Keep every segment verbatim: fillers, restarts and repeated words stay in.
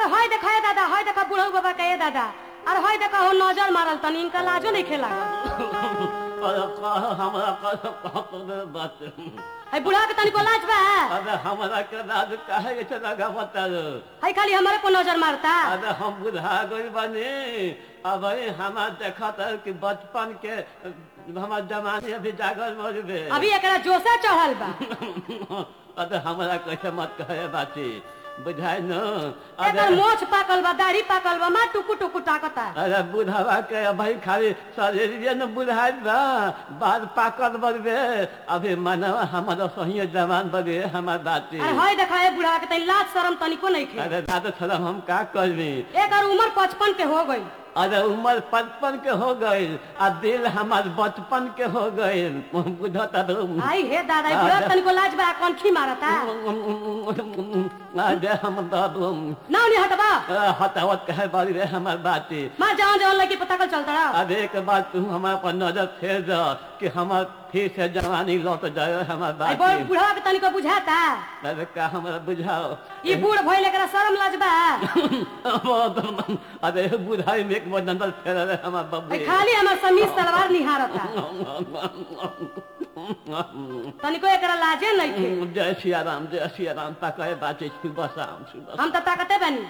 अरे होय देखा दादा होय देखा बुढ़ऊ बाबा के दादा अरे होय देखा हो नजर मारल तनी इनका लाजो नहीं खेला अरे हमरा का का बात है बुढ़ा के तनी को लाज बा अरे हमरा के राज काहे के लगा बता है खाली हमारे को नजर मारता अरे हम बुढ़ा गई बनी अब हमार देखा था कि बचपन के हमार जमाने अभी जागल मरबे अभी एकरा जोशा चढ़ल बा अरे हमरा कैसे मत कहे बाती बुझाई न एकर मोछ पाकल बा दाढ़ी पाकल बा मा टुकु टुकु ताकता अरे बुढ़ावा के भाई खाली शरीर न बुझाई बा बाद पाकल बरबे अभी मनवा हमारा सही जवान बगे हमार बाती अरे होय देखा है बुढ़ा के तनी लाज शरम तनिको नहीं खे अरे दादा सलाम हम का करबी एकर उम्र पचपन के हो गई अरे उम्र पचपन के हो गई आ दिल हमार बचपन के हो गई बुझता आई हे दादा बुढ़ा तनिको लाज बा कनखी मारता अरे हम बाबू नाव नहीं हटबा हटावत कहे बारी रे हमार बाती मां जाओ जाओ लगी पता कल चलता रहा अरे एक बार तुम हमारे पर नजर फेर जा कि हमार फिर से जवानी लौट जाए हमार बाती बुढ़ा के तनिको बुझाता अरे का हमरा बुझाओ ई बूढ़ भइल एकरा शरम लाज बा अरे बुढ़ाई में एक बंदल फेर रे हमार बब्बू खाली हमर समीज तलवार निहारता तनिको एकरा लाजे नहीं थे जय सिया राम जय सिया राम ताकए बाते सुबह शाम सुबह हम त ताकते बनी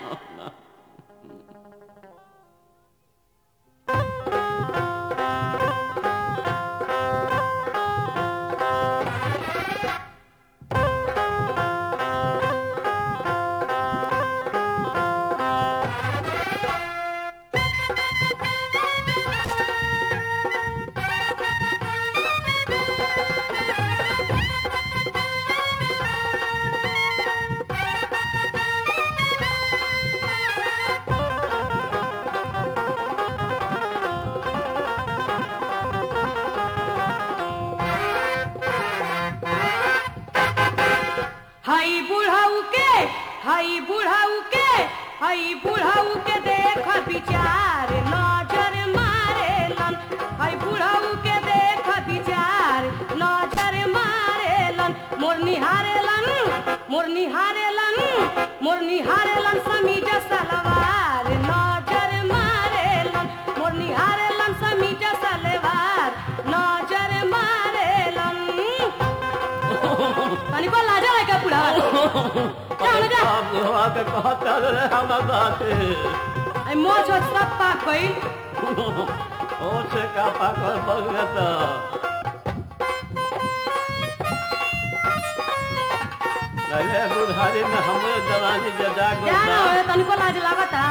हई बुढ़ऊ के हई बुढ़ऊ के हई बुढ़ऊ के देख विचार नजर मारेलन हई बुढ़ऊ के देख विचार नजर मारेलन मोर निहारेलन मोर निहारेलन मोर निहारेलन समीज सलवार नजर मारेलन मोर निहारेलन समीज सलवार नजर मारेलन तनिको लाजा है का बुढ़ा जाओ जा बुढ़वा के कहता रे हमार बाते आई मोछ सब पाक गई ओ से का पाकल बगता अरे बुढ़ारी में हमरे जवानी जजा गो जाना हो तनिको लाज लागता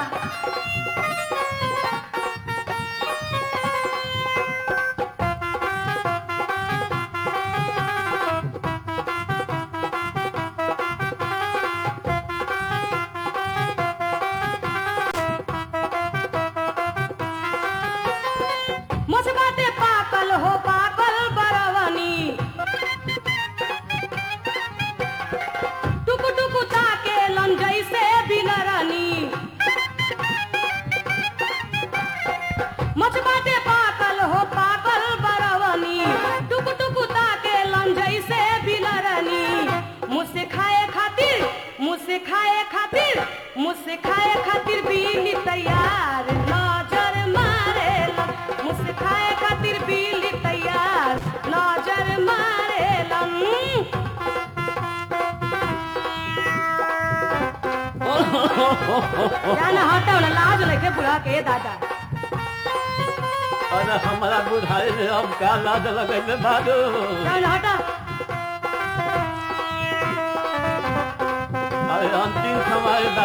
मोछबाटे पाकल हो पाकल बरवनी टुकु टुकु ताके लन जैसे बिलरनी मोछबाटे पाकल हो पाकल बरवनी टुकु टुकु ताके लन जैसे बिलरनी मुझसे खाए खातिर मुझसे खाए खातिर मुझसे खाए खातिर बिली तैयार नजर मारेलन मुझसे खाए खातिर बिली तैयार नजर मारेलन जाना हटाओ ना लाज लेके बुढ़ा के दादा अरे हमारा बुढ़ाई में अब का लाज लगे में भागो जाना हटा अरे अंतिम समय बा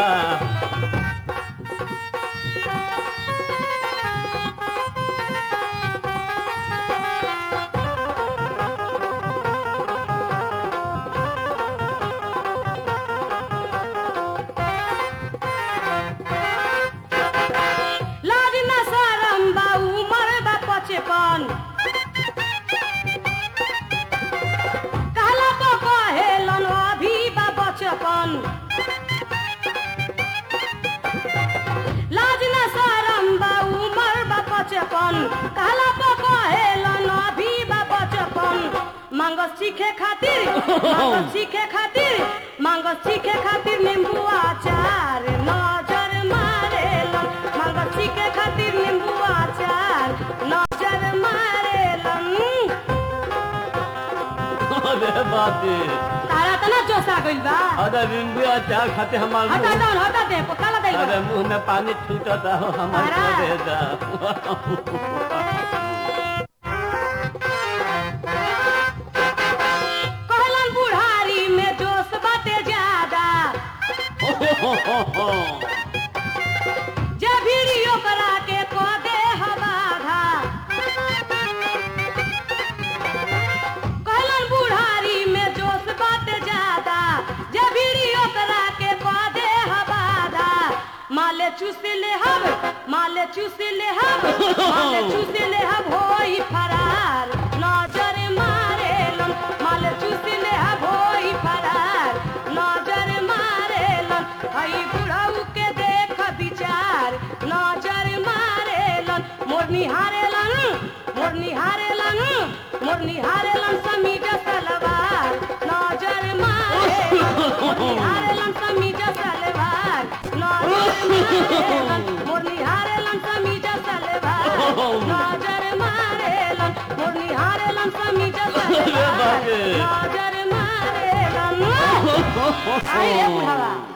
लाज ना शरम बा उमर बा पचपन कहला को कहेलन अभी बा बचपन लाज ना शरम बा उमर बा पचपन कहला को कहेलन अभी बा बचपन मांगस सीखे खातिर मांगस सीखे खातिर मांगस सीखे खातिर नींबू अचार नजर बाप रे तारा तना जोसा गइल बा अरे बिंदु चाय खाते हमार हटा मुंह- दौन हटा दे काला दे अरे मुंह में पानी छूटता हो हमारे अरे। कलेजा। कहलन बुढ़ारी में जोश बाटे ज्यादा जे वीडियो करा के को दे हवाधा कहलन बुढ़ारी में जोश बाटे ज्यादा जे वीडियो करा के को दे हवाधा माले चूस ले हम माले चूस ले हम माले चूस ले हम होई फरार नजर मारेलन माले चूस ले हम होई फरार नजर मारेलन हई बुढ़ऊ के देख विचार नजर मारेलन मोर निहारेलन मोर निहारेलन मोर निहारेलन समीज सलवार नजर मारेलन मोर निहारेलन समीज सलवार नजर मारेलन मोर निहारेलन समीज सलवार नजर मारेलन मोर निहारेलन समीज सलवार नजर मारेलन आई रे बुढ़ावा